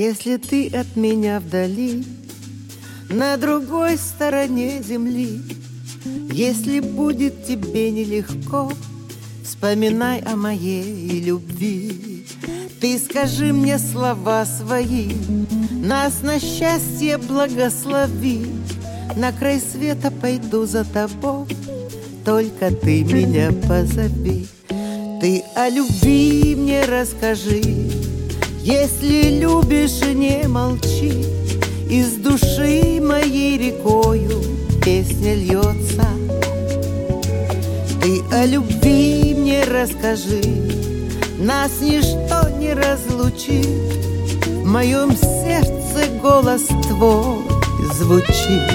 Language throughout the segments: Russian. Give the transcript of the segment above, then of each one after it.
Если ты от меня вдали, на другой стороне земли, если будет тебе нелегко, вспоминай о моей любви. Ты скажи мне слова свои, нас на счастье благослови. На край света пойду за тобой, только ты меня позови. Ты о любви мне расскажи, если любишь, не молчи. Из души моей рекою песня льется. Ты о любви мне расскажи, нас ничто не разлучит. В моем сердце голос твой звучит.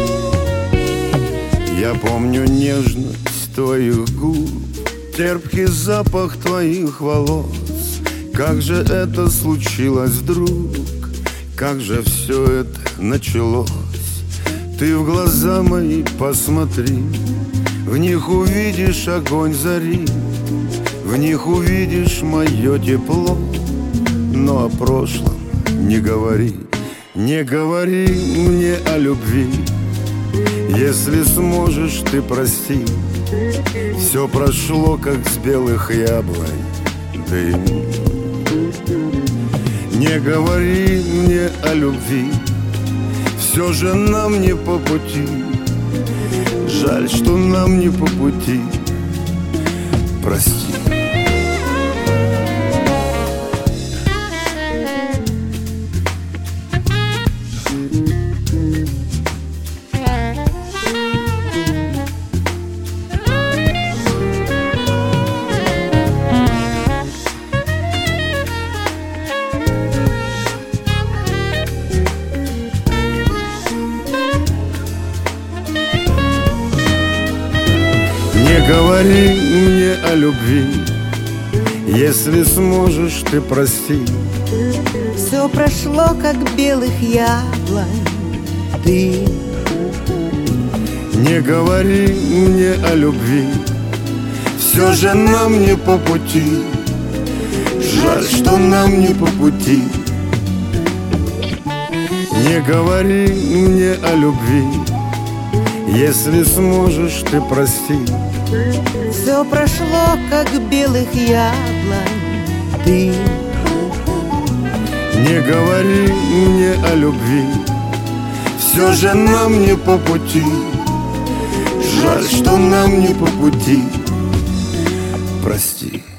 Я помню нежность твоих губ, терпкий запах твоих волос. Как же это случилось вдруг? Как же все это началось? Ты в глаза мои посмотри, в них увидишь огонь зари, в них увидишь мое тепло. Но о прошлом не говори, не говори мне о любви. Если сможешь, ты прости. Все прошло, как с белых яблонь дым. Не говори мне о любви, все же нам не по пути. Жаль, что нам не по пути. Прости. Не говори мне о любви, если сможешь, ты прости. Все прошло, как белых яблонь дым. Не говори мне о любви, все же нам не по пути. Жаль, что нам не по пути. Не говори мне о любви, если сможешь, ты прости. Все прошло, как белых яблонь дым. Не говори мне о любви, все же нам не по пути. Жаль, что нам не по пути. Прости.